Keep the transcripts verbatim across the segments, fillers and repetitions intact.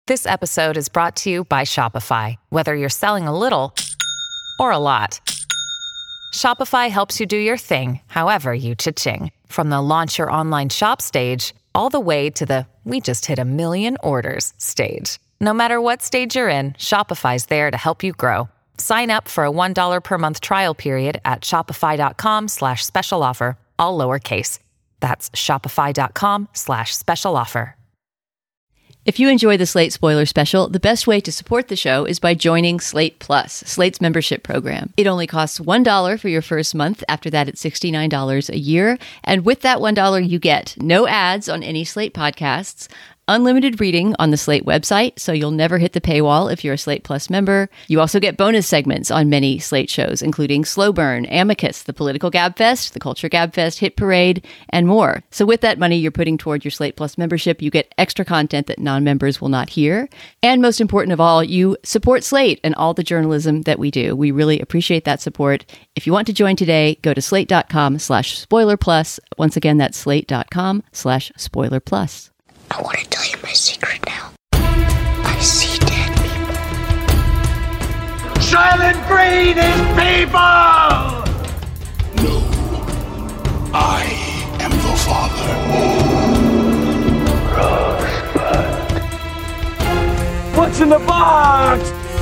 This episode is brought to you by Shopify. Whether you're selling a little or a lot, Shopify helps you do your thing, however you cha-ching. From the launch your online shop stage, all the way to the we just hit a million orders stage. No matter what stage you're in, Shopify's there to help you grow. Sign up for a one dollar per month trial period at shopify.com slash special offer, all lowercase. That's shopify.com slash special offer. If you enjoy the Slate Spoiler Special, the best way to support the show is by joining Slate Plus, Slate's membership program. It only costs one dollar for your first month. After that, it's sixty-nine dollars a year. And with that one dollar, you get no ads on any Slate podcasts, unlimited reading on the Slate website, so you'll never hit the paywall if you're a Slate Plus member. You also get bonus segments on many Slate shows, including Slow Burn, Amicus, the Political Gabfest, the Culture Gabfest, Hit Parade, and more. So with that money you're putting toward your Slate Plus membership, you get extra content that non-members will not hear. And most important of all, you support Slate and all the journalism that we do. We really appreciate that support. If you want to join today, go to slate.com slash spoiler plus. Once again, that's slate.com slash spoiler plus. I want to tell you my secret now. I see dead people. Silent Green is people! No. I am the father. Rosebud. What's in the box?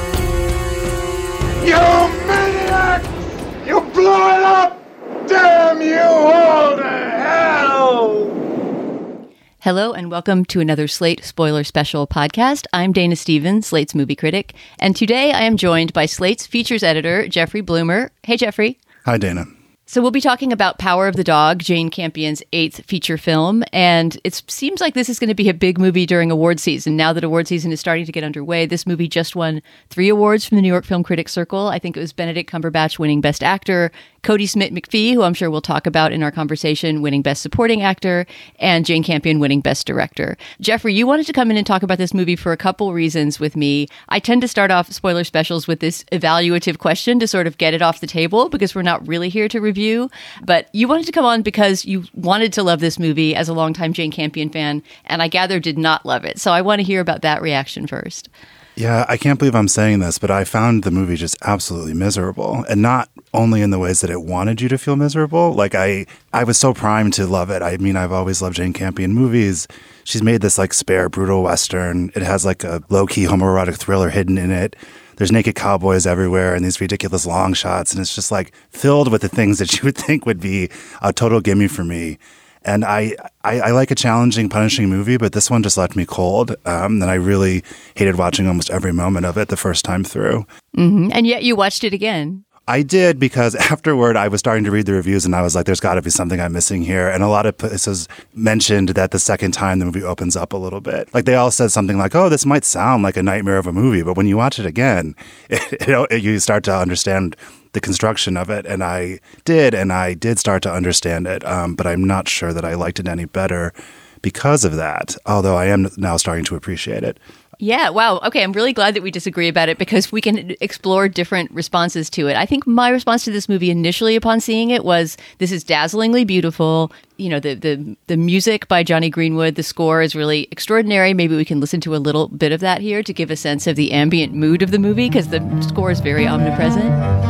You maniac! You blew it up! Damn you all to hell! Hello and welcome to another Slate Spoiler Special podcast. I'm Dana Stevens, Slate's movie critic, and today I am joined by Slate's features editor, Jeffrey Bloomer. Hey, Jeffrey. Hi, Dana. So we'll be talking about Power of the Dog, Jane Campion's eighth feature film, and it seems like this is going to be a big movie during award season. Now that award season is starting to get underway, this movie just won three awards from the New York Film Critics Circle. I think it was Benedict Cumberbatch winning Best Actor, Cody Smith-McPhee, who I'm sure we'll talk about in our conversation, winning Best Supporting Actor, and Jane Campion winning Best Director. Jeffrey, you wanted to come in and talk about this movie for a couple reasons with me. I tend to start off spoiler specials with this evaluative question to sort of get it off the table because we're not really here to review. But you wanted to come on because you wanted to love this movie as a longtime Jane Campion fan, and I gather did not love it. So I want to hear about that reaction first. Yeah, I can't believe I'm saying this, but I found the movie just absolutely miserable. And not only in the ways that it wanted you to feel miserable. Like, I, I was so primed to love it. I mean, I've always loved Jane Campion movies. She's made this, like, spare, brutal Western. It has, like, a low-key homoerotic thriller hidden in it. There's naked cowboys everywhere and these ridiculous long shots. And it's just, like, filled with the things that you would think would be a total gimme for me. And I, I, I like a challenging, punishing movie, but this one just left me cold. Um, and I really hated watching almost every moment of it the first time through. Mm-hmm. And yet you watched it again. I did, because afterward I was starting to read the reviews and I was like, there's got to be something I'm missing here. And a lot of places mentioned that the second time the movie opens up a little bit. Like, they all said something like, oh, this might sound like a nightmare of a movie, but when you watch it again, it, it, you start to understand the construction of it. And I did, and I did start to understand it. Um, but I'm not sure that I liked it any better because of that, although I am now starting to appreciate it. Yeah, wow. Okay, I'm really glad that we disagree about it because we can explore different responses to it. I think my response to this movie initially upon seeing it was, this is dazzlingly beautiful. You know, the the the music by Jonny Greenwood, the score is really extraordinary. Maybe we can listen to a little bit of that here to give a sense of the ambient mood of the movie because the score is very omnipresent.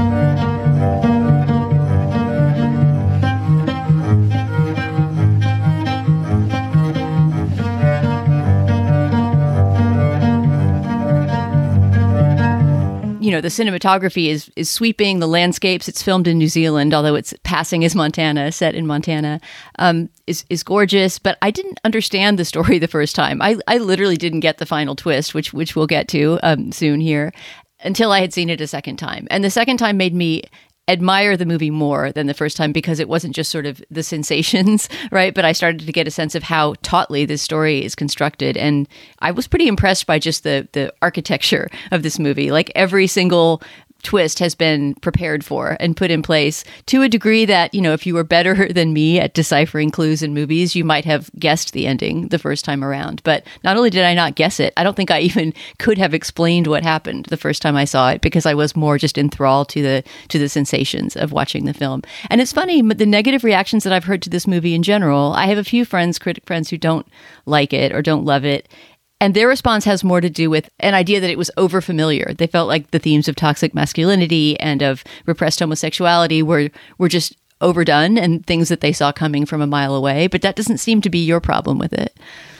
You know, the cinematography is is sweeping, the landscapes, it's filmed in New Zealand, although it's passing as Montana, set in Montana, um, is, is gorgeous. But I didn't understand the story the first time. I, I literally didn't get the final twist, which which we'll get to um, soon here, until I had seen it a second time. And the second time made me admire the movie more than the first time because it wasn't just sort of the sensations, right? But I started to get a sense of how tautly this story is constructed. And I was pretty impressed by just the the architecture of this movie. Like, every single twist has been prepared for and put in place to a degree that, you know, if you were better than me at deciphering clues in movies, you might have guessed the ending the first time around. But not only did I not guess it, I don't think I even could have explained what happened the first time I saw it because I was more just enthralled to the to the sensations of watching the film. And it's funny, the negative reactions that I've heard to this movie in general, I have a few friends, critic friends, who don't like it or don't love it. And their response has more to do with an idea that it was overfamiliar. They felt like the themes of toxic masculinity and of repressed homosexuality were were just overdone and things that they saw coming from a mile away. But that doesn't seem to be your problem with it.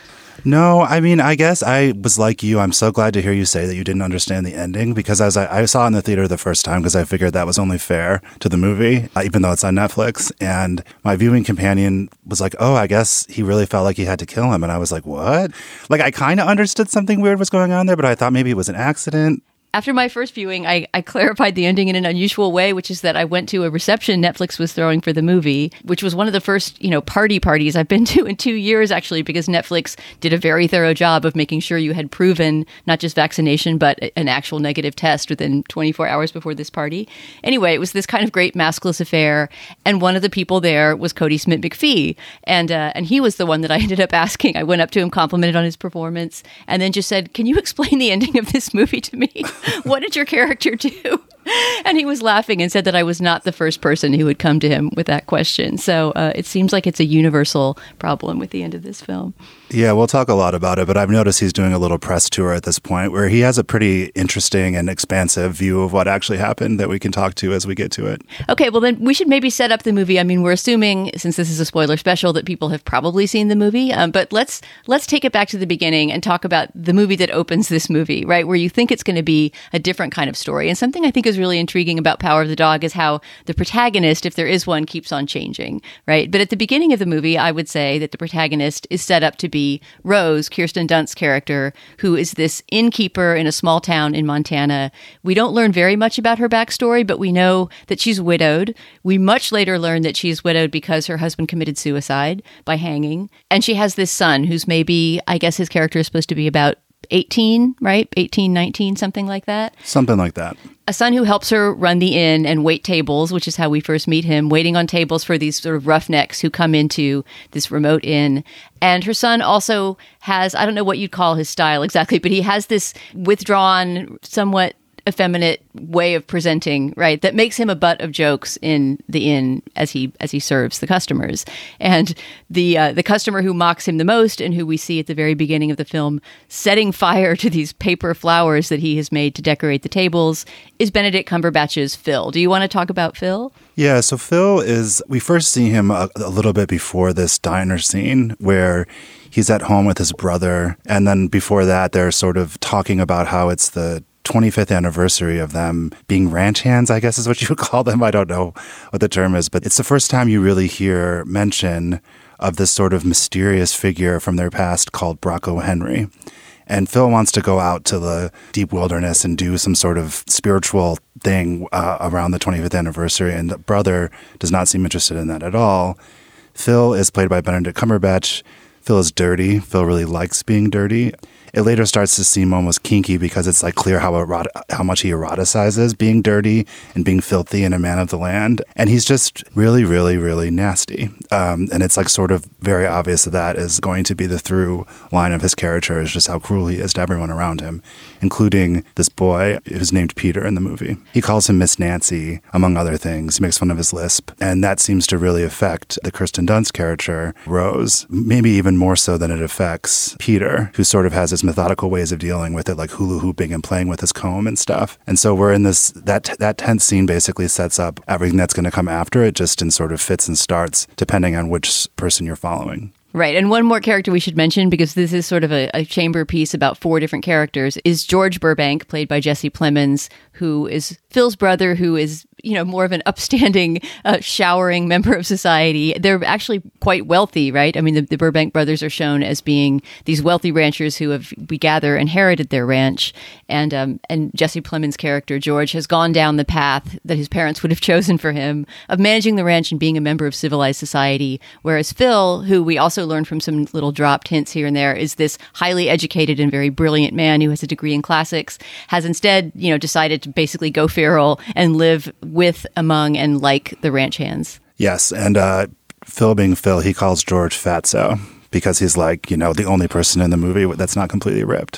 No, I mean, I guess I was like you. I'm so glad to hear you say that you didn't understand the ending, because as I, I saw it in the theater the first time, because I figured that was only fair to the movie, uh, even though it's on Netflix. And my viewing companion was like, oh, I guess he really felt like he had to kill him. And I was like, what? Like, I kind of understood something weird was going on there, but I thought maybe it was an accident. After my first viewing, I, I clarified the ending in an unusual way, which is that I went to a reception Netflix was throwing for the movie, which was one of the first, you know, party parties I've been to in two years, actually, because Netflix did a very thorough job of making sure you had proven not just vaccination, but an actual negative test within twenty-four hours before this party. Anyway, it was this kind of great maskless affair. And one of the people there was Cody Smith-McPhee. And, uh, and he was the one that I ended up asking. I went up to him, complimented on his performance, and then just said, can you explain the ending of this movie to me? What did your character do? And he was laughing and said that I was not the first person who would come to him with that question. So uh, it seems like it's a universal problem with the end of this film. Yeah, we'll talk a lot about it, but I've noticed he's doing a little press tour at this point where he has a pretty interesting and expansive view of what actually happened that we can talk to as we get to it. Okay, well then we should maybe set up the movie. I mean, we're assuming, since this is a spoiler special, that people have probably seen the movie, um, but let's let's take it back to the beginning and talk about the movie that opens this movie, right, where you think it's going to be a different kind of story. And something I think is really intriguing about Power of the Dog is how the protagonist, if there is one, keeps on changing, right? But at the beginning of the movie, I would say that the protagonist is set up to be Rose, Kirsten Dunst's character, who is this innkeeper in a small town in Montana. We don't learn very much about her backstory, but we know that she's widowed. We much later learn that she's widowed because her husband committed suicide by hanging. And she has this son who's maybe, I guess his character is supposed to be about eighteen, right? eighteen, nineteen, something like that. Something like that. A son who helps her run the inn and wait tables, which is how we first meet him, waiting on tables for these sort of roughnecks who come into this remote inn. And her son also has, I don't know what you'd call his style exactly, but he has this withdrawn, somewhat effeminate way of presenting, right, that makes him a butt of jokes in the inn as he as he serves the customers. And the uh, the customer who mocks him the most, and who we see at the very beginning of the film setting fire to these paper flowers that he has made to decorate the tables, is Benedict Cumberbatch's Phil. Do you want to talk about Phil? Yeah, so Phil is, we first see him a, a little bit before this diner scene where he's at home with his brother, and then before that they're sort of talking about how it's the twenty-fifth anniversary of them being ranch hands, I guess is what you would call them. I don't know what the term is, but it's the first time you really hear mention of this sort of mysterious figure from their past called Bronco Henry. And Phil wants to go out to the deep wilderness and do some sort of spiritual thing uh, around the twenty-fifth anniversary, and the brother does not seem interested in that at all. Phil is played by Benedict Cumberbatch. Phil is dirty. Phil really likes being dirty. It later starts to seem almost kinky because it's like clear how erot- how much he eroticizes being dirty and being filthy and a man of the land. And he's just really, really, really nasty. Um, and it's like sort of very obvious that that is going to be the through line of his character, is just how cruel he is to everyone around him, including this boy who's named Peter in the movie. He calls him Miss Nancy, among other things. He makes fun of his lisp. And that seems to really affect the Kirsten Dunst character, Rose, maybe even more so than it affects Peter, who sort of has his methodical ways of dealing with it, like hula hooping and playing with his comb and stuff. And so we're in this, that that tense scene basically sets up everything that's going to come after it, just in sort of fits and starts, depending on which person you're following. Right. And one more character we should mention, because this is sort of a, a chamber piece about four different characters, is George Burbank, played by Jesse Plemons, who is Phil's brother, who is, you know, more of an upstanding, uh, showering member of society. They're actually quite wealthy, right? I mean, the, the Burbank brothers are shown as being these wealthy ranchers who have, we gather, inherited their ranch. And um, and Jesse Plemons' character, George, has gone down the path that his parents would have chosen for him of managing the ranch and being a member of civilized society. Whereas Phil, who we also learn from some little dropped hints here and there, is this highly educated and very brilliant man who has a degree in classics, has instead, you know, decided to basically go feral and live with, among, and like the ranch hands. Yes, and uh, Phil being Phil, he calls George Fatso because he's like, you know, the only person in the movie that's not completely ripped.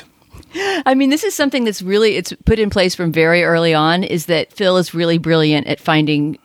I mean, this is something that's really, it's put in place from very early on, is that Phil is really brilliant at finding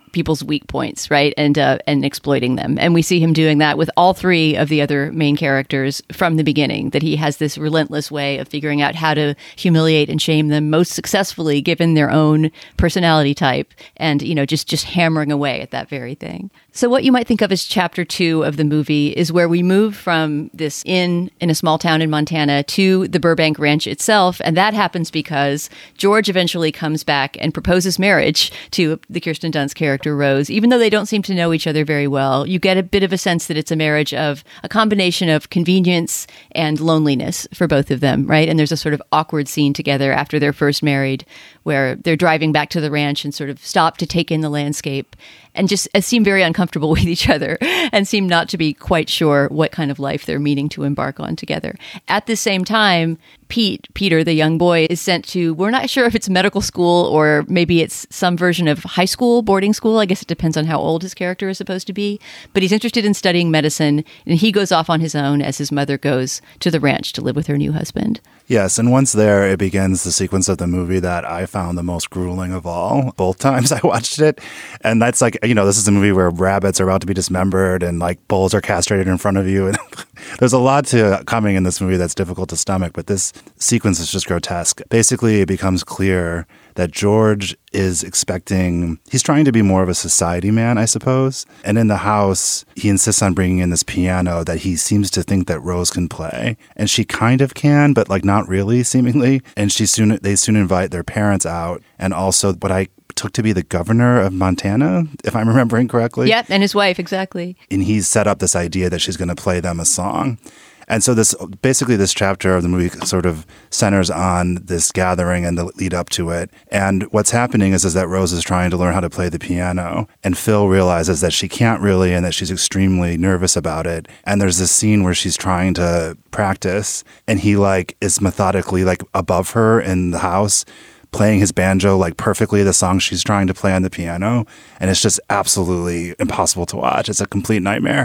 people's weak points, right? And uh, and exploiting them. And we see him doing that with all three of the other main characters from the beginning, that he has this relentless way of figuring out how to humiliate and shame them most successfully given their own personality type, and, you know, just, just hammering away at that very thing. So what you might think of as chapter two of the movie is where we move from this inn in a small town in Montana to the Burbank Ranch itself. And that happens because George eventually comes back and proposes marriage to the Kirsten Dunst character, Rose. Even though they don't seem to know each other very well, you get a bit of a sense that it's a marriage of a combination of convenience and loneliness for both of them, right? And there's a sort of awkward scene together after they're first married where they're driving back to the ranch and sort of stop to take in the landscape and just uh, seem very uncomfortable with each other and seem not to be quite sure what kind of life they're meaning to embark on together. At the same time, Pete, Peter, the young boy, is sent to, we're not sure if it's medical school or maybe it's some version of high school, boarding school. I guess it depends on how old his character is supposed to be. But he's interested in studying medicine, and he goes off on his own as his mother goes to the ranch to live with her new husband. Yes, and once there, it begins the sequence of the movie that I found the most grueling of all, both times I watched it. And that's like, you know, this is a movie where rabbits are about to be dismembered and like bulls are castrated in front of you. And there's a lot to coming in this movie that's difficult to stomach, but this sequence is just grotesque. Basically, it becomes clear that George is expecting, he's trying to be more of a society man, I suppose. And in the house, he insists on bringing in this piano that he seems to think that Rose can play. And she kind of can, but like not really, seemingly. And she soon, they soon invite their parents out. And also what I took to be the governor of Montana, if I'm remembering correctly. Yep, and his wife, exactly. And he's set up this idea that she's going to play them a song. And so this basically this chapter of the movie sort of centers on this gathering and the lead up to it. And what's happening is, is that Rose is trying to learn how to play the piano. And Phil realizes that she can't really and that she's extremely nervous about it. And there's this scene where she's trying to practice and he like is methodically like above her in the house, playing his banjo like perfectly the song she's trying to play on the piano. And it's just absolutely impossible to watch. It's a complete nightmare.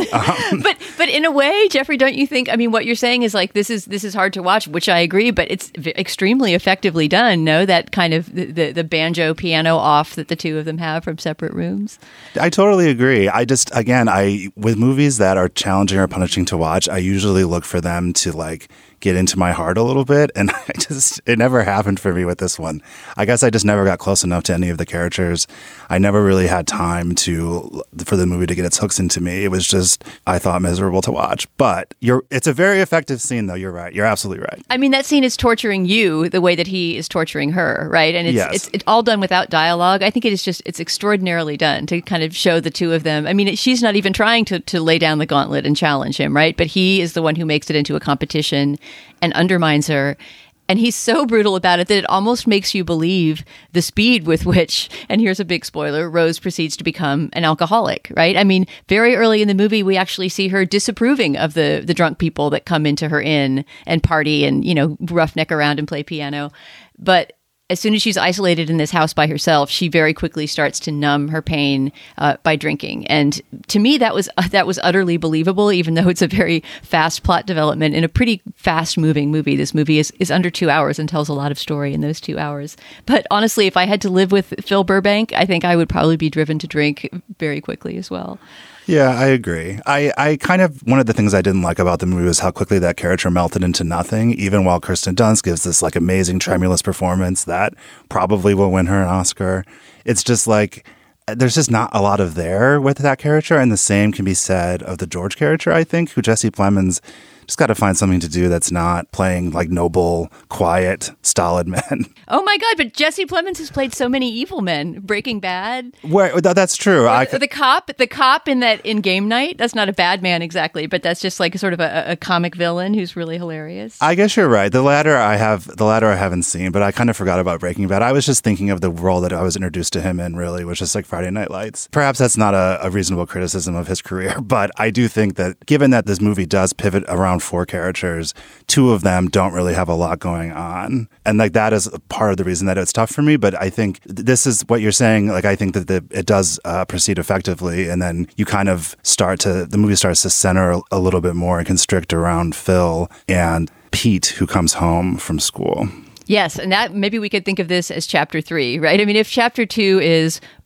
um, but but in a way, Jeffrey, don't you think, I mean, what you're saying is like, this is this is hard to watch, which I agree, but it's v- extremely effectively done, no? That kind of the, the, the banjo piano off that the two of them have from separate rooms. I totally agree. I just, again, I with movies that are challenging or punishing to watch, I usually look for them to like get into my heart a little bit. And I just, it never happened for me with this one. I guess I just never got close enough to any of the characters. I never really had time to, for the movie to get its hooks into me. It was just, I thought, miserable to watch. But you're, it's a very effective scene though. You're right. You're absolutely right. I mean, that scene is torturing you the way that he is torturing her, right? And it's, yes. it's, it's all done without dialogue. I think it is just, it's extraordinarily done to kind of show the two of them. I mean, she's not even trying to, to lay down the gauntlet and challenge him, right? But he is the one who makes it into a competition and undermines her. And he's so brutal about it that it almost makes you believe the speed with which, and here's a big spoiler, Rose proceeds to become an alcoholic, right? I mean, very early in the movie, we actually see her disapproving of the the drunk people that come into her inn and party and, you know, roughneck around and play piano. But as soon as she's isolated in this house by herself, she very quickly starts to numb her pain uh, by drinking. And to me, that was uh, that was utterly believable, even though it's a very fast plot development in a pretty fast-moving movie. This movie is, is under two hours and tells a lot of story in those two hours. But honestly, if I had to live with Phil Burbank, I think I would probably be driven to drink very quickly as well. Yeah, I agree. I, I kind of, one of the things I didn't like about the movie was how quickly that character melted into nothing, even while Kirsten Dunst gives this like amazing tremulous performance that probably will win her an Oscar. It's just like, there's just not a lot of there with that character. And the same can be said of the George character, I think, who Jesse Plemons just got to find something to do that's not playing like noble, quiet, stolid men. Oh my God, but Jesse Plemons has played so many evil men. Breaking Bad. Where, that's true. I, the, the cop, the cop in that in Game Night, that's not a bad man exactly, but that's just like sort of a, a comic villain who's really hilarious. I guess you're right. The latter I have, the latter I haven't seen, but I kind of forgot about Breaking Bad. I was just thinking of the role that I was introduced to him in, really, which is like Friday Night Lights. Perhaps that's not a, a reasonable criticism of his career, but I do think that given that this movie does pivot around four characters, two of them don't really have a lot going on. And like that is part of the reason that it's tough for me. But I think this is what you're saying. Like, I think that the, it does uh, proceed effectively. And then you kind of start to, the movie starts to center a, a little bit more and constrict around Phil and Pete, who comes home from school. Yes, and that maybe we could think of this as chapter three, right? I mean, if chapter two is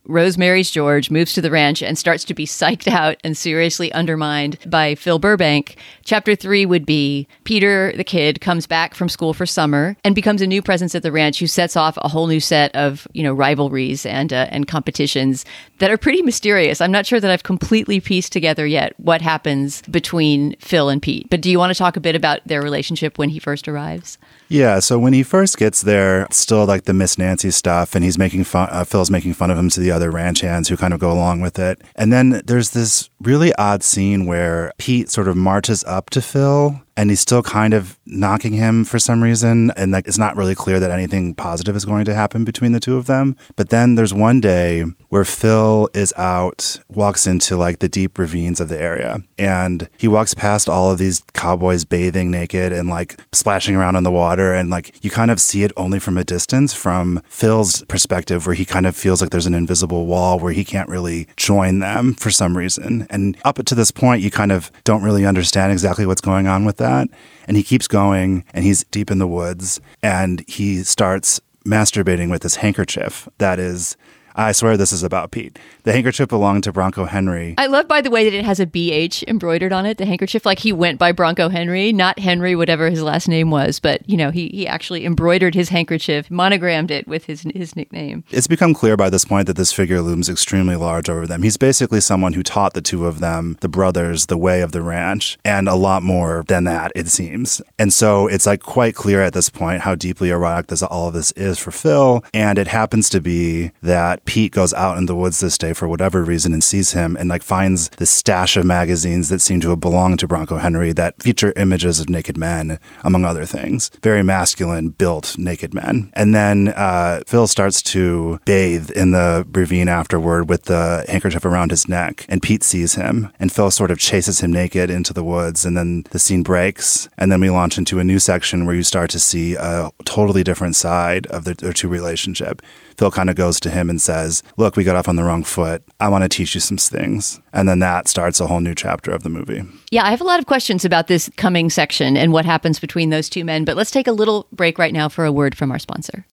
Rose marries George, moves to the ranch, and starts to be psyched out and seriously undermined by Phil Burbank. Chapter three would be Peter, the kid, comes back from school for summer and becomes a new presence at the ranch who sets off a whole new set of, you know, rivalries and uh, and competitions that are pretty mysterious. I'm not sure that I've completely pieced together yet what happens between Phil and Pete. But do you want to talk a bit about their relationship when he first arrives? Yeah, so when he first gets there, it's still like the Miss Nancy stuff, and he's making fun, uh, Phil's making fun of him to the other ranch hands who kind of go along with it. And then there's this really odd scene where Pete sort of marches up to Phil, and he's still kind of knocking him for some reason. And like, it's not really clear that anything positive is going to happen between the two of them. But then there's one day where Phil is out, walks into like the deep ravines of the area. And he walks past all of these cowboys bathing naked and like splashing around in the water. And like, you kind of see it only from a distance from Phil's perspective, where he kind of feels like there's an invisible wall where he can't really join them for some reason. And up to this point, you kind of don't really understand exactly what's going on with that. And he keeps going, and he's deep in the woods, and he starts masturbating with this handkerchief that is, I swear this is about Pete. The handkerchief belonged to Bronco Henry. I love, by the way, that it has a B H embroidered on it, the handkerchief. Like he went by Bronco Henry, not Henry, whatever his last name was. But, you know, he, he actually embroidered his handkerchief, monogrammed it with his his nickname. It's become clear by this point that this figure looms extremely large over them. He's basically someone who taught the two of them, the brothers, the way of the ranch, and a lot more than that, it seems. And so it's like quite clear at this point how deeply erotic this all of this is for Phil. And it happens to be that Pete goes out in the woods this day for whatever reason and sees him and like finds this stash of magazines that seem to have belonged to Bronco Henry that feature images of naked men, among other things. Very masculine, built naked men. And then uh, Phil starts to bathe in the ravine afterward with the handkerchief around his neck. And Pete sees him, and Phil sort of chases him naked into the woods. And then the scene breaks. And then we launch into a new section where you start to see a totally different side of the, their two relationship. Phil kind of goes to him and says, look, we got off on the wrong foot. I want to teach you some things. And then that starts a whole new chapter of the movie. Yeah, I have a lot of questions about this coming section and what happens between those two men. But let's take a little break right now for a word from our sponsor.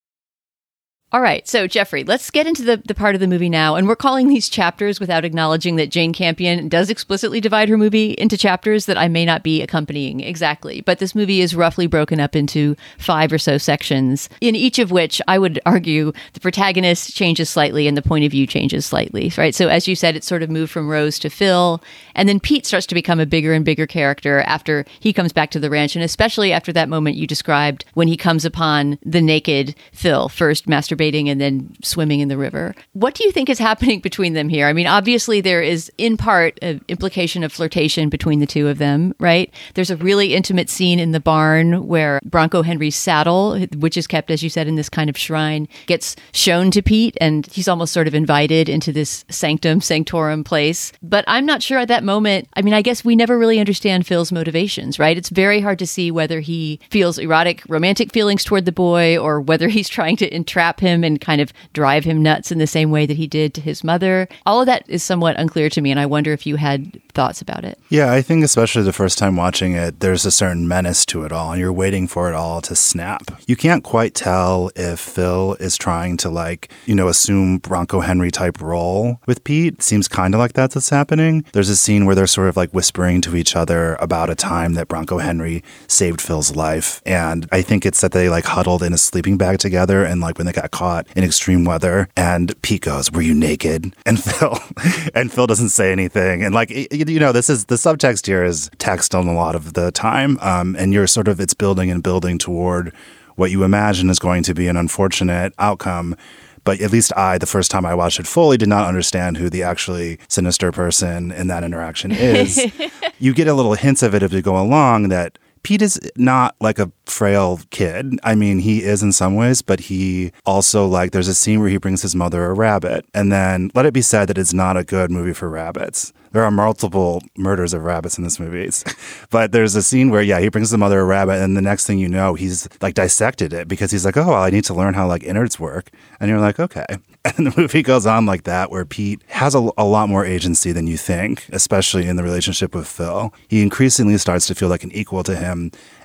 All right, so Jeffrey, let's get into the, the part of the movie now. And we're calling these chapters without acknowledging that Jane Campion does explicitly divide her movie into chapters that I may not be accompanying exactly. But this movie is roughly broken up into five or so sections, in each of which I would argue the protagonist changes slightly and the point of view changes slightly, right? So as you said, it's sort of moved from Rose to Phil. And then Pete starts to become a bigger and bigger character after he comes back to the ranch. And especially after that moment you described when he comes upon the naked Phil, first masturbating and then swimming in the river. What do you think is happening between them here? I mean, obviously there is in part an implication of flirtation between the two of them, right? There's a really intimate scene in the barn where Bronco Henry's saddle, which is kept, as you said, in this kind of shrine, gets shown to Pete, and he's almost sort of invited into this sanctum sanctorum place. But I'm not sure at that moment, I mean, I guess we never really understand Phil's motivations, right? It's very hard to see whether he feels erotic, romantic feelings toward the boy, or whether he's trying to entrap him and kind of drive him nuts in the same way that he did to his mother. All of that is somewhat unclear to me, and I wonder if you had thoughts about it. Yeah, I think especially the first time watching it, there's a certain menace to it all, and you're waiting for it all to snap. You can't quite tell if Phil is trying to, like, you know, assume Bronco Henry type role with Pete. It seems kind of like that's what's happening. There's a scene where they're sort of like whispering to each other about a time that Bronco Henry saved Phil's life, and I think it's that they like huddled in a sleeping bag together, and like when they got caught in extreme weather, and Pete goes, "Were you naked?" And Phil, and Phil doesn't say anything. And like, you know, this is the subtext here is text on a lot of the time, um, and you're sort of it's building and building toward what you imagine is going to be an unfortunate outcome. But at least I, the first time I watched it fully, did not understand who the actually sinister person in that interaction is. You get a little hints of it as you go along that Pete is not like a frail kid. I mean, he is in some ways, but he also, like, there's a scene where he brings his mother a rabbit. And then let it be said that it's not a good movie for rabbits. There are multiple murders of rabbits in this movie. But there's a scene where, yeah, he brings the mother a rabbit, and the next thing you know, he's, like, dissected it because he's like, oh, well, I need to learn how, like, innards work. And you're like, okay. And the movie goes on like that, where Pete has a, a lot more agency than you think, especially in the relationship with Phil. He increasingly starts to feel like an equal to him,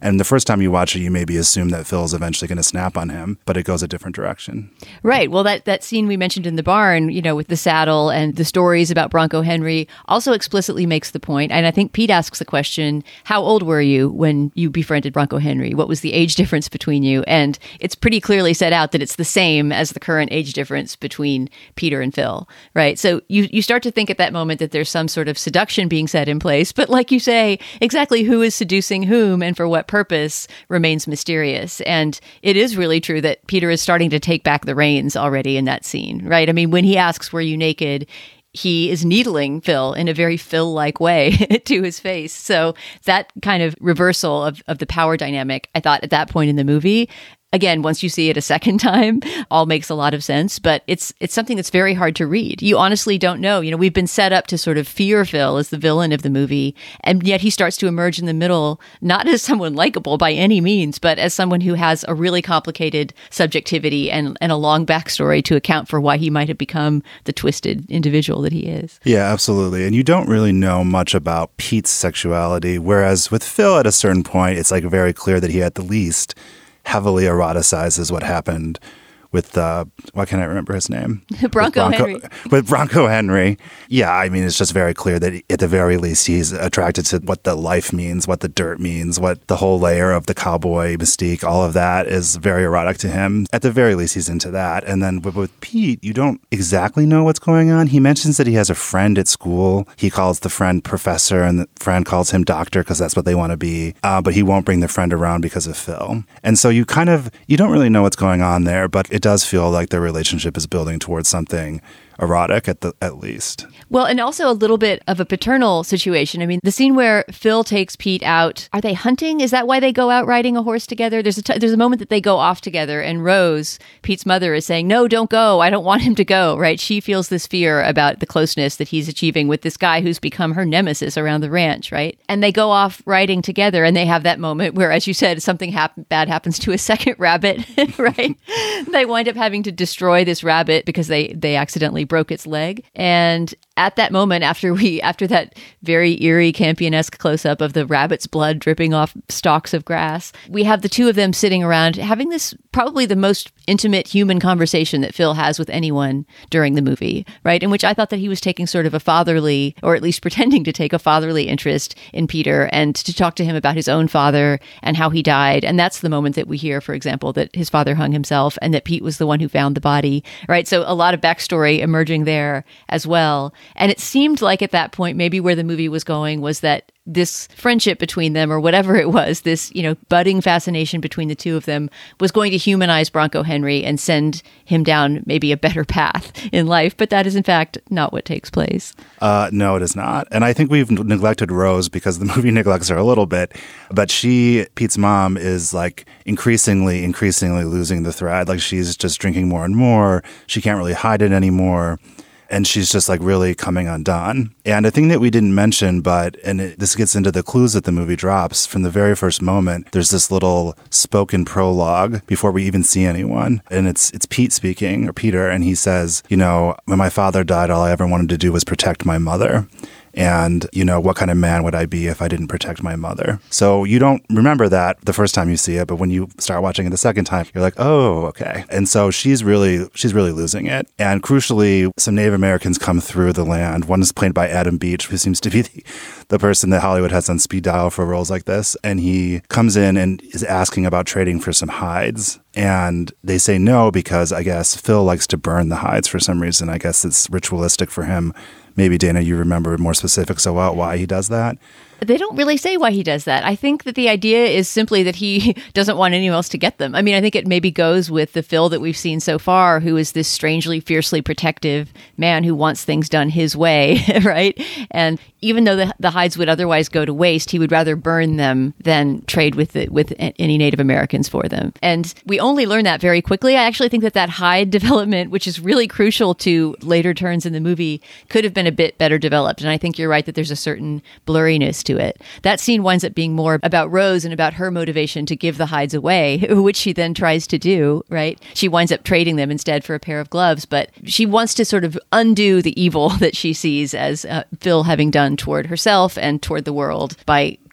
And the first time you watch it, you maybe assume that Phil is eventually going to snap on him, but it goes a different direction. Right. Well, that, that scene we mentioned in the barn, you know, with the saddle and the stories about Bronco Henry also explicitly makes the point. And I think Pete asks the question, how old were you when you befriended Bronco Henry? What was the age difference between you? And it's pretty clearly set out that it's the same as the current age difference between Peter and Phil, right? So you, you start to think at that moment that there's some sort of seduction being set in place. But like you say, exactly who is seducing whom and for what purpose remains mysterious. And it is really true that Peter is starting to take back the reins already in that scene, right? I mean, when he asks, were you naked? He is needling Phil in a very Phil-like way to his face. So that kind of reversal of, of the power dynamic, I thought at that point in the movie, again, once you see it a second time, all makes a lot of sense. But it's it's something that's very hard to read. You honestly don't know. You know, we've been set up to sort of fear Phil as the villain of the movie. And yet he starts to emerge in the middle, not as someone likable by any means, but as someone who has a really complicated subjectivity and, and a long backstory to account for why he might have become the twisted individual that he is. Yeah, absolutely. And you don't really know much about Pete's sexuality, whereas with Phil at a certain point, it's like very clear that he at the least heavily eroticizes what happened with, uh, why can't I remember his name? Bronco, with Bronco Henry. With Bronco Henry. Yeah, I mean, it's just very clear that at the very least he's attracted to what the life means, what the dirt means, what the whole layer of the cowboy mystique, all of that is very erotic to him. At the very least, he's into that. And then with, with Pete, you don't exactly know what's going on. He mentions that he has a friend at school. He calls the friend professor and the friend calls him doctor because that's what they want to be. Uh, but he won't bring the friend around because of Phil. And so you kind of, you don't really know what's going on there, but it does feel like their relationship is building towards something erotic at the at least. Well, and also a little bit of a paternal situation. I mean, the scene where Phil takes Pete out, are they hunting? Is that why they go out riding a horse together? There's a t- there's a moment that they go off together and Rose, Pete's mother, is saying, no, don't go. I don't want him to go, right? She feels this fear about the closeness that he's achieving with this guy who's become her nemesis around the ranch, right? And they go off riding together and they have that moment where, as you said, something hap- bad happens to a second rabbit, right? They wind up having to destroy this rabbit because they, they accidentally broke its leg. And at that moment, after we, after that very eerie Campion-esque close-up of the rabbit's blood dripping off stalks of grass, we have the two of them sitting around having this probably the most intimate human conversation that Phil has with anyone during the movie, right? In which I thought that he was taking sort of a fatherly, or at least pretending to take a fatherly interest in Peter and to talk to him about his own father and how he died. And that's the moment that we hear, for example, that his father hung himself and that Pete was the one who found the body, right? So a lot of backstory emerging there as well. And it seemed like at that point, maybe where the movie was going was that this friendship between them, or whatever it was, this, you know, budding fascination between the two of them was going to humanize Bronco Henry and send him down maybe a better path in life. But that is, in fact, not what takes place. Uh, no, it is not. And I think we've neglected Rose because the movie neglects her a little bit. But she, Pete's mom, is like increasingly, increasingly losing the thread. Like she's just drinking more and more. She can't really hide it anymore. And she's just like really coming undone. And a thing that we didn't mention, but, and it, this gets into the clues that the movie drops, from the very first moment, there's this little spoken prologue before we even see anyone. And it's it's Pete speaking, or Peter, and he says, you know, when my father died, all I ever wanted to do was protect my mother. And, you know, what kind of man would I be if I didn't protect my mother? So you don't remember that the first time you see it, but when you start watching it the second time, you're like, oh, okay. And so she's really, she's really losing it. And crucially, some Native Americans come through the land. One is played by Adam Beach, who seems to be the, the person that Hollywood has on speed dial for roles like this. And he comes in and is asking about trading for some hides. And they say no because I guess Phil likes to burn the hides for some reason. I guess it's ritualistic for him. Maybe, Dana, you remember more specifics about why he does that? They don't really say why he does that. I think that the idea is simply that he doesn't want anyone else to get them. I mean, I think it maybe goes with the Phil that we've seen so far, who is this strangely, fiercely protective man who wants things done his way, right? And even though the, the hides would otherwise go to waste, he would rather burn them than trade with the, with any Native Americans for them. And we only learn that very quickly. I actually think that that hide development, which is really crucial to later turns in the movie, could have been a bit better developed. And I think you're right that there's a certain blurriness to it. That scene winds up being more about Rose and about her motivation to give the hides away, which she then tries to do, right? She winds up trading them instead for a pair of gloves, but she wants to sort of undo the evil that she sees as uh, Phil having done toward herself and toward the world by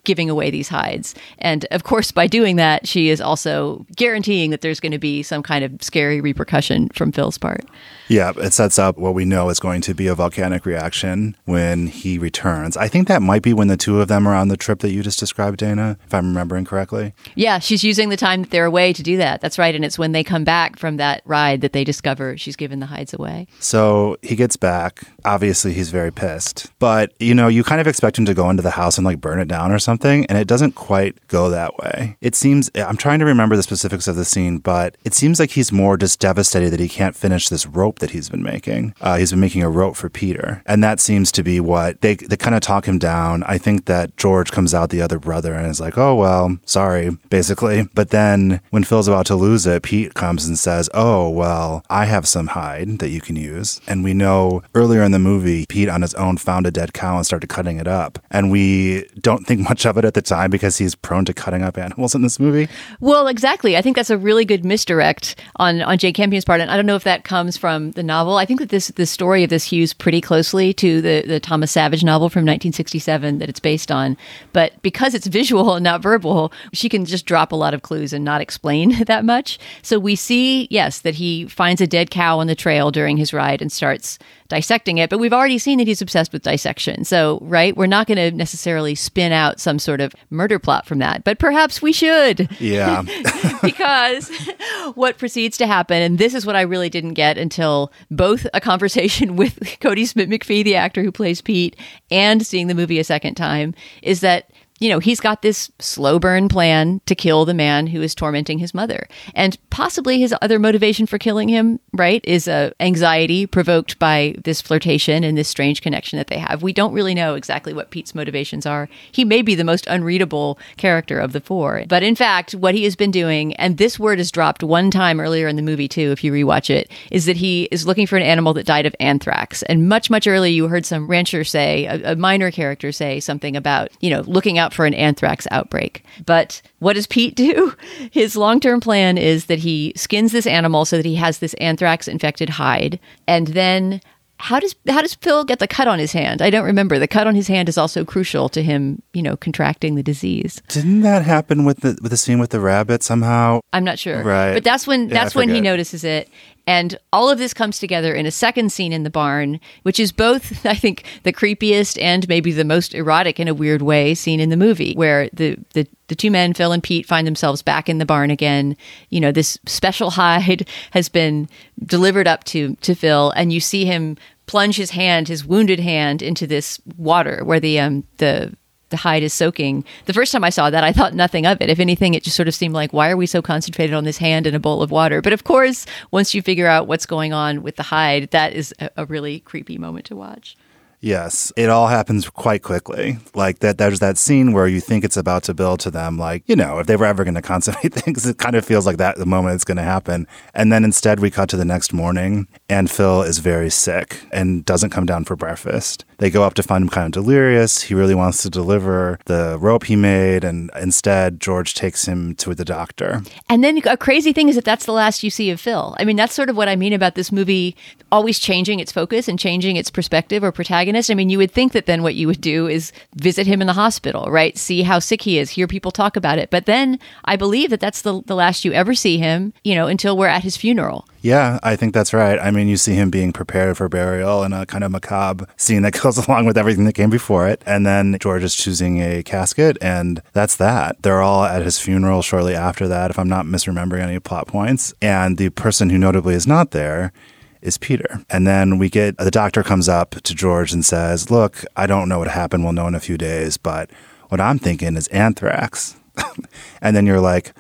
giving away these hides. And of course, by doing that, she is also guaranteeing that there's going to be some kind of scary repercussion from Phil's part. Yeah, it sets up what we know is going to be a volcanic reaction when he returns. I think that might be when the two of them are on the trip that you just described, Dana, if I'm remembering correctly. Yeah, she's using the time that they're away to do that. That's right. And it's when they come back from that ride that they discover she's given the hides away. So he gets back. Obviously, he's very pissed. But, you know, you kind of expect him to go into the house and like burn it down or something. And it doesn't quite go that way. It seems, I'm trying to remember the specifics of the scene, but it seems like he's more just devastated that he can't finish this rope that he's been making. Uh, he's been making a rope for Peter. And that seems to be what they, they kind of talk him down. I think that George comes out, the other brother, and is like, oh, well, sorry, basically. But then when Phil's about to lose it, Pete comes and says, oh, well, I have some hide that you can use. And we know earlier in the movie, Pete on his own found a dead cow and started cutting it up. And we don't think much of it at the time because he's prone to cutting up animals in this movie. Well, exactly. I think that's a really good misdirect on, on Jane Campion's part. And I don't know if that comes from the novel. I think that this the story of this hews pretty closely to the, the Thomas Savage novel from nineteen sixty-seven that it's based on. But because it's visual and not verbal, she can just drop a lot of clues and not explain that much. So we see, yes, that he finds a dead cow on the trail during his ride and starts dissecting it. But we've already seen that he's obsessed with dissection. So, right, we're not going to necessarily spin out some sort of murder plot from that. But perhaps we should. Yeah. Because what proceeds to happen, and this is what I really didn't get until both a conversation with Cody Smith-McPhee, the actor who plays Pete, and seeing the movie a second time, is that you know, he's got this slow burn plan to kill the man who is tormenting his mother. And possibly his other motivation for killing him, right, is a anxiety provoked by this flirtation and this strange connection that they have. We don't really know exactly what Pete's motivations are. He may be the most unreadable character of the four. But in fact, what he has been doing, and this word is dropped one time earlier in the movie too, if you rewatch it, is that he is looking for an animal that died of anthrax. And much, much earlier, you heard some rancher say, a, a minor character say something about, you know, looking out for an anthrax outbreak. But what does Pete do? His long-term plan is that he skins this animal so that he has this anthrax-infected hide. And then how does how does Phil get the cut on his hand? I don't remember. The cut on his hand is also crucial to him, you know, contracting the disease. Didn't that happen with the with the scene with the rabbit somehow? I'm not sure. Right. But that's when that's yeah, when he notices it. And all of this comes together in a second scene in the barn, which is both, I think, the creepiest and maybe the most erotic in a weird way scene in the movie, where the, the, the two men, Phil and Pete, find themselves back in the barn again. You know, this special hide has been delivered up to, to Phil, and you see him plunge his hand, his wounded hand, into this water where the um the the hide is soaking. The first time I saw that, I thought nothing of it. If anything, it just sort of seemed like, why are we so concentrated on this hand in a bowl of water? But of course, once you figure out what's going on with the hide, that is a, a really creepy moment to watch. Yes, it all happens quite quickly. Like that, there's that scene where you think it's about to build to them, like, you know, if they were ever going to consummate things, it kind of feels like that the moment it's going to happen. And then instead we cut to the next morning and Phil is very sick and doesn't come down for breakfast. They go up to find him kind of delirious. He really wants to deliver the rope he made. And instead, George takes him to the doctor. And then a crazy thing is that that's the last you see of Phil. I mean, that's sort of what I mean about this movie always changing its focus and changing its perspective or protagonist. I mean, you would think that then what you would do is visit him in the hospital, right? See how sick he is, hear people talk about it. But then I believe that that's the, the last you ever see him, you know, until we're at his funeral. Yeah, I think that's right. I mean, you see him being prepared for burial in a kind of macabre scene that goes along with everything that came before it. And then George is choosing a casket, and that's that. They're all at his funeral shortly after that, if I'm not misremembering any plot points. And the person who notably is not there is Peter. And then we get, the doctor comes up to George and says, look, I don't know what happened. We'll know in a few days, but what I'm thinking is anthrax. And then you're like,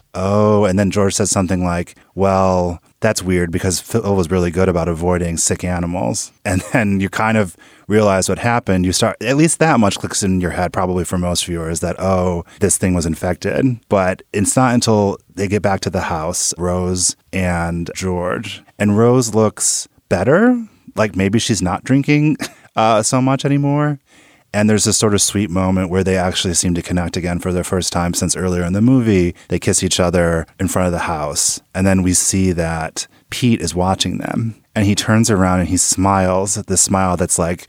oh, and then George says something like, well, that's weird because Phil was really good about avoiding sick animals. And then you kind of realize what happened. You start, at least that much clicks in your head probably for most viewers that, oh, this thing was infected. But it's not until they get back to the house, Rose and George. And Rose looks better. Like maybe she's not drinking uh, so much anymore. And there's this sort of sweet moment where they actually seem to connect again for the first time since earlier in the movie. They kiss each other in front of the house. And then we see that Pete is watching them. And he turns around and he smiles, this smile that's like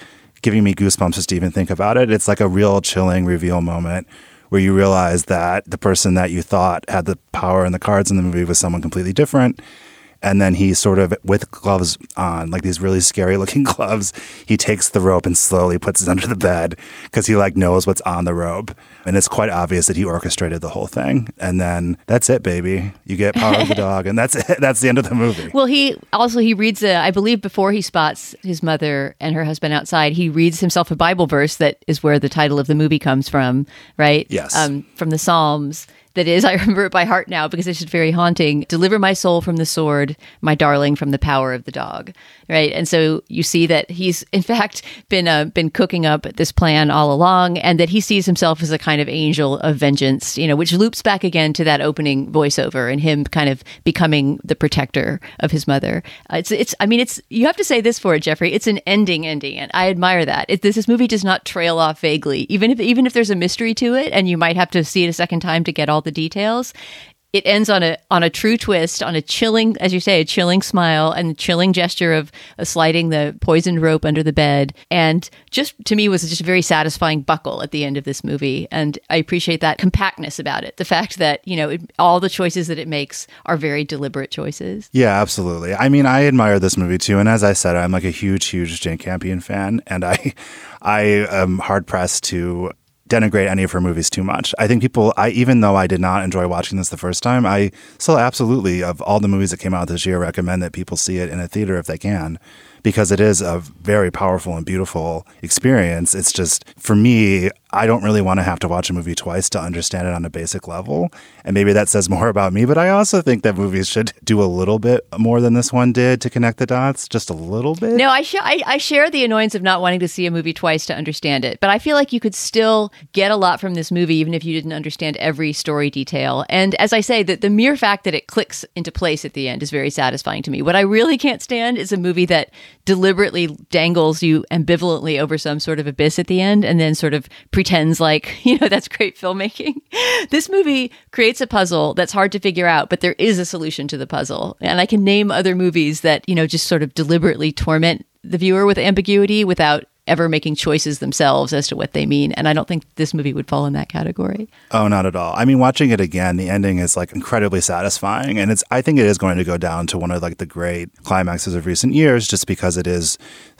giving me goosebumps just to even think about it. It's like a real chilling reveal moment where you realize that the person that you thought had the power and the cards in the movie was someone completely different. And then he sort of, with gloves on, like these really scary looking gloves, he takes the rope and slowly puts it under the bed because he like knows what's on the rope. And it's quite obvious that he orchestrated the whole thing. And then that's it, baby. You get Power of the Dog, and that's it. That's the end of the movie. Well, he also, he reads, a, I believe before he spots his mother and her husband outside, he reads himself a Bible verse that is where the title of the movie comes from, right? Yes. Um, from the Psalms. That is, I remember it by heart now because it's just very haunting. Deliver my soul from the sword, my darling from the power of the dog, right? And so you see that he's, in fact, been uh, been cooking up this plan all along, and that he sees himself as a kind of angel of vengeance, you know, which loops back again to that opening voiceover and him kind of becoming the protector of his mother. Uh, it's, it's. I mean, it's. You have to say this for it, Jeffrey. It's an ending, ending, and I admire that. It, this, this movie does not trail off vaguely, even if even if there's a mystery to it, and you might have to see it a second time to get all the details. It ends on a on a true twist, on a chilling, as you say, a chilling smile and a chilling gesture of uh, sliding the poisoned rope under the bed. And just to me was just a very satisfying buckle at the end of this movie. And I appreciate that compactness about it. The fact that, you know, it, all the choices that it makes are very deliberate choices. Yeah, absolutely. I mean, I admire this movie too. And as I said, I'm like a huge, huge Jane Campion fan. And I, I am hard pressed to denigrate any of her movies too much. I think people, I even though I did not enjoy watching this the first time, I still absolutely, of all the movies that came out this year, recommend that people see it in a theater if they can, because it is a very powerful and beautiful experience. It's just, for me, I don't really want to have to watch a movie twice to understand it on a basic level. And maybe that says more about me, but I also think that movies should do a little bit more than this one did to connect the dots, just a little bit. No, I, sh- I, I share the annoyance of not wanting to see a movie twice to understand it, but I feel like you could still get a lot from this movie even if you didn't understand every story detail. And as I say, that the mere fact that it clicks into place at the end is very satisfying to me. What I really can't stand is a movie that deliberately dangles you ambivalently over some sort of abyss at the end and then sort of pretends like, you know, that's great filmmaking. This movie creates a puzzle that's hard to figure out, but there is a solution to the puzzle. And I can name other movies that, you know, just sort of deliberately torment the viewer with ambiguity without ever making choices themselves as to what they mean. And I don't think this movie would fall in that category. Oh, not at all. I mean, watching it again, the ending is like incredibly satisfying. And it's, I think it is going to go down to one of like the great climaxes of recent years, just because it is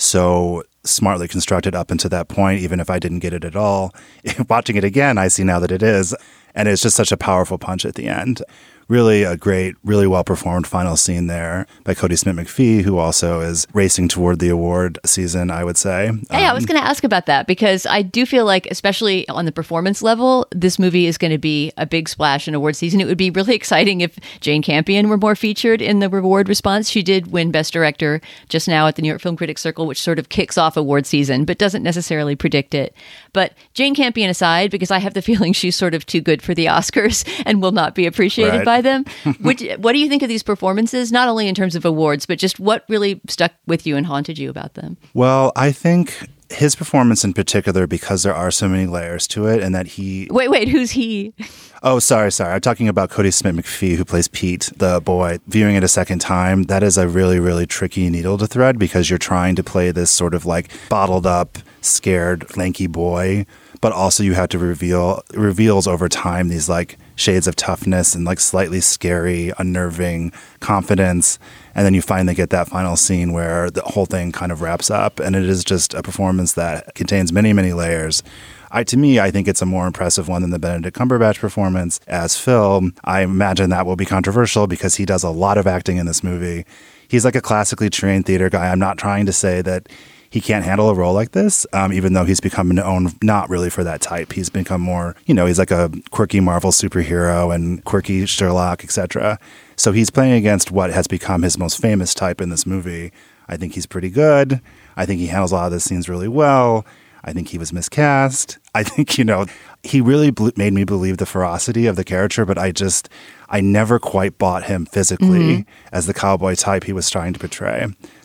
so smartly constructed up until that point, even if I didn't get it at all. Watching it again, I see now that it is. And it's just such a powerful punch at the end. Really a great, really well-performed final scene there by Cody Smith-McPhee, who also is racing toward the award season, I would say. Hey, um, I was going to ask about that because I do feel like, especially on the performance level, this movie is going to be a big splash in award season. It would be really exciting if Jane Campion were more featured in the reward response. She did win Best Director just now at the New York Film Critics Circle, which sort of kicks off award season, but doesn't necessarily predict it. But Jane Campion aside, because I have the feeling she's sort of too good for the Oscars and will not be appreciated Right. by them. Which, what do you think of these performances, not only in terms of awards, but just what really stuck with you and haunted you about them? Well, I think his performance in particular, because there are so many layers to it, and that he... Wait, wait, who's he? Oh, sorry, sorry. I'm talking about Cody Smith-McPhee, who plays Pete, the boy. Viewing it a second time, that is a really, really tricky needle to thread because you're trying to play this sort of like bottled up, scared, lanky boy, but also you have to reveal, reveals over time these like shades of toughness and like slightly scary, unnerving confidence. And then you finally get that final scene where the whole thing kind of wraps up. And it is just a performance that contains many, many layers. I, to me, I think it's a more impressive one than the Benedict Cumberbatch performance as Phil. I imagine that will be controversial because he does a lot of acting in this movie. He's like a classically trained theater guy. I'm not trying to say that he can't handle a role like this, um, even though he's become known not really for that type. He's become more, you know, he's like a quirky Marvel superhero and quirky Sherlock, et cetera. So he's playing against what has become his most famous type in this movie. I think he's pretty good. I think he handles a lot of the scenes really well. I think he was miscast. I think, you know, he really bl- made me believe the ferocity of the character, but I just, I never quite bought him physically mm-hmm. as the cowboy type he was trying to portray.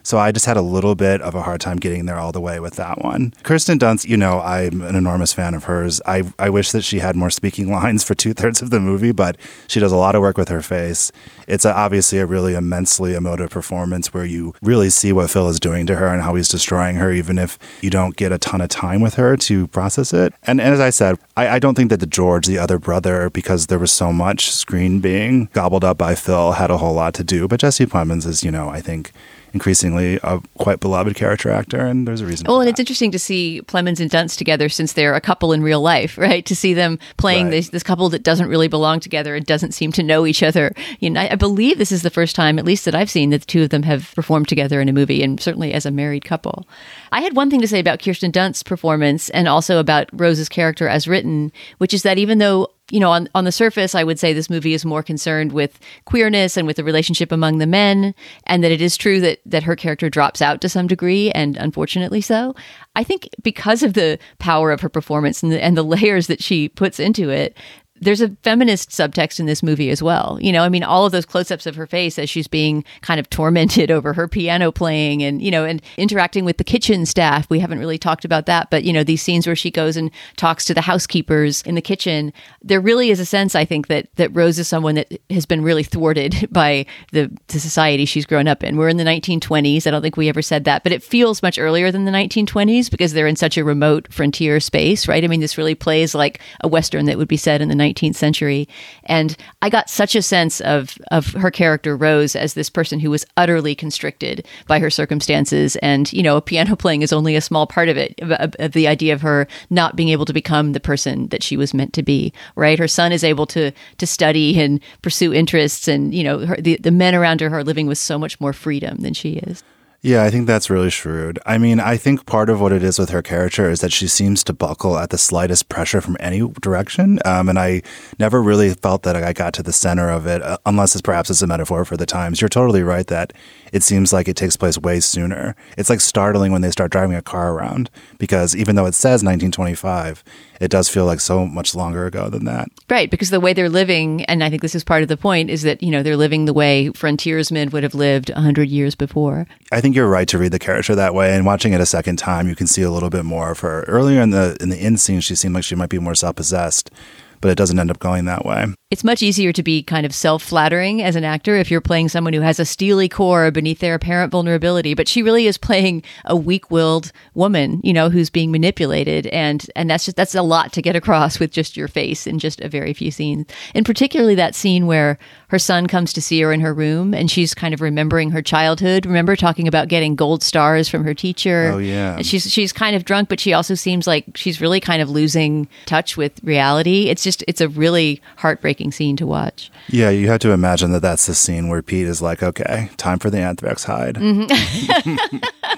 So I just had a little bit of a hard time getting there all the way with that one. Kirsten Dunst, you know, I'm an enormous fan of hers. I, I wish that she had more speaking lines for two-thirds of the movie, but she does a lot of work with her face. It's a, obviously a really immensely emotive performance where you really see what Phil is doing to her and how he's destroying her, even if you don't get a ton of time with her to process it. And, and as I said, I, I don't think that the George, the other brother, because there was so much screen being gobbled up by Phil, had a whole lot to do. But Jesse Plemons is, you know, I think increasingly a quite beloved character actor, and there's a reason well, for and that. It's interesting to see Plemons and Dunst together since they're a couple in real life, right? To see them playing Right. this this couple that doesn't really belong together and doesn't seem to know each other. You know, I, I believe this is the first time, at least that I've seen, that the two of them have performed together in a movie, and certainly as a married couple. I had one thing to say about Kirsten Dunst's performance and also about Rose's character as written, which is that even though, you know, on, on the surface, I would say this movie is more concerned with queerness and with the relationship among the men, and that it is true that that her character drops out to some degree, and unfortunately so. I think because of the power of her performance and the, and the layers that she puts into it, there's a feminist subtext in this movie as well. You know, I mean, all of those close-ups of her face as she's being kind of tormented over her piano playing and, you know, and interacting with the kitchen staff. We haven't really talked about that, but, you know, these scenes where she goes and talks to the housekeepers in the kitchen, there really is a sense, I think, that that Rose is someone that has been really thwarted by the, the society she's grown up in. We're in the nineteen twenties. I don't think we ever said that, but it feels much earlier than the nineteen twenties because they're in such a remote frontier space, right? I mean, this really plays like a Western that would be set in the nineteenth century. And I got such a sense of of her character, Rose, as this person who was utterly constricted by her circumstances. And, you know, piano playing is only a small part of it, of, of the idea of her not being able to become the person that she was meant to be, right? Her son is able to to study and pursue interests. And, you know, her, the, the men around her are living with so much more freedom than she is. Yeah, I think that's really shrewd. I mean, I think part of what it is with her character is that she seems to buckle at the slightest pressure from any direction. Um, and I never really felt that I got to the center of it, uh, unless it's perhaps it's a metaphor for the times. You're totally right that it seems like it takes place way sooner. It's like startling when they start driving a car around, because even though it says nineteen twenty-five, it does feel like so much longer ago than that. Right, because the way they're living, and I think this is part of the point, is that, you know, they're living the way frontiersmen would have lived one hundred years before. I think you're right to read the character that way, and watching it a second time, you can see a little bit more of her. Earlier in the in the end scene, she seemed like she might be more self-possessed, but it doesn't end up going that way. It's much easier to be kind of self-flattering as an actor if you're playing someone who has a steely core beneath their apparent vulnerability. But she really is playing a weak-willed woman, you know, who's being manipulated. And and that's just that's a lot to get across with just your face in just a very few scenes. And particularly that scene where her son comes to see her in her room and she's kind of remembering her childhood. Remember talking about getting gold stars from her teacher? Oh, yeah. And she's, she's kind of drunk, but she also seems like she's really kind of losing touch with reality. It's just, it's a really heartbreaking scene to watch. Yeah, you have to imagine that that's the scene where Pete is like, okay, time for the anthrax hide. Mm-hmm.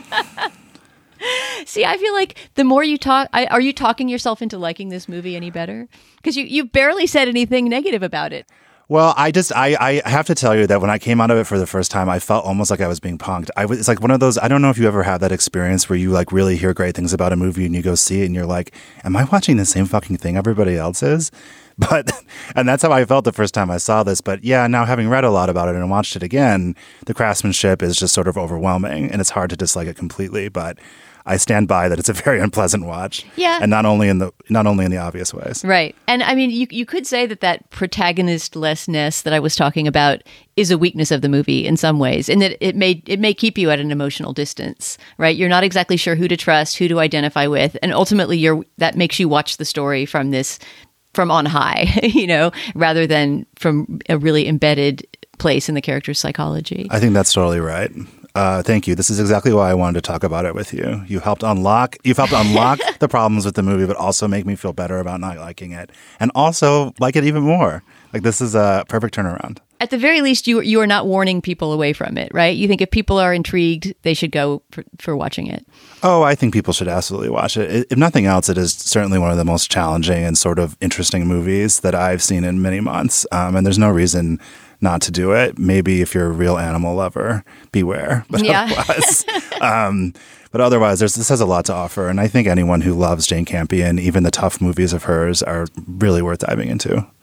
See, I feel like the more you talk, I, are you talking yourself into liking this movie any better? Because you, you barely said anything negative about it. Well, I just, I, I have to tell you that when I came out of it for the first time, I felt almost like I was being punked. I was, it's like one of those, I don't know if you ever have that experience where you like really hear great things about a movie and you go see it and you're like, am I watching the same fucking thing everybody else is? But, and that's how I felt the first time I saw this. But yeah, now having read a lot about it and watched it again, the craftsmanship is just sort of overwhelming and it's hard to dislike it completely. But I stand by that it's a very unpleasant watch. Yeah. And not only in the not only in the obvious ways. Right. And I mean, you you could say that that protagonist-lessness that I was talking about is a weakness of the movie in some ways, in that it may it may keep you at an emotional distance, right? You're not exactly sure who to trust, who to identify with, and ultimately you're that makes you watch the story from this from on high, you know, rather than from a really embedded place in the character's psychology. I think that's totally right. Uh, thank you. This is exactly why I wanted to talk about it with you. You helped unlock, you've helped unlock the problems with the movie, but also make me feel better about not liking it, and also like it even more. Like this is a perfect turnaround. At the very least, you you are not warning people away from it, right? You think if people are intrigued, they should go for, for watching it. Oh, I think people should absolutely watch it. If nothing else, it is certainly one of the most challenging and sort of interesting movies that I've seen in many months. Um, and there's no reason not to do it. Maybe if you're a real animal lover, beware. But yeah. otherwise, um, but otherwise, there's, this has a lot to offer. And I think anyone who loves Jane Campion, even the tough movies of hers, are really worth diving into.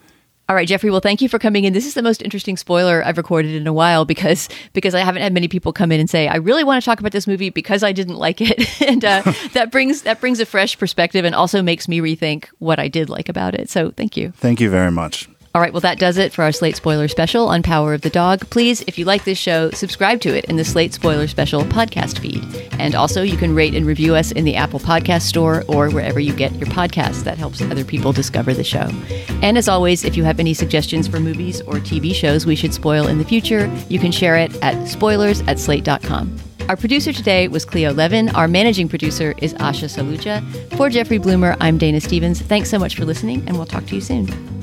All right, Jeffrey. Well, thank you for coming in. This is the most interesting spoiler I've recorded in a while because because I haven't had many people come in and say, I really want to talk about this movie because I didn't like it. and uh, that brings that brings a fresh perspective and also makes me rethink what I did like about it. So thank you. Thank you very much. All right, well, that does it for our Slate Spoiler Special on Power of the Dog. Please, if you like this show, subscribe to it in the Slate Spoiler Special podcast feed. And also, you can rate and review us in the Apple Podcast Store or wherever you get your podcasts. That helps other people discover the show. And as always, if you have any suggestions for movies or T V shows we should spoil in the future, you can share it at spoilers at slate dot com. Our producer today was Cleo Levin. Our managing producer is Asha Saluja. For Jeffrey Bloomer, I'm Dana Stevens. Thanks so much for listening, and we'll talk to you soon.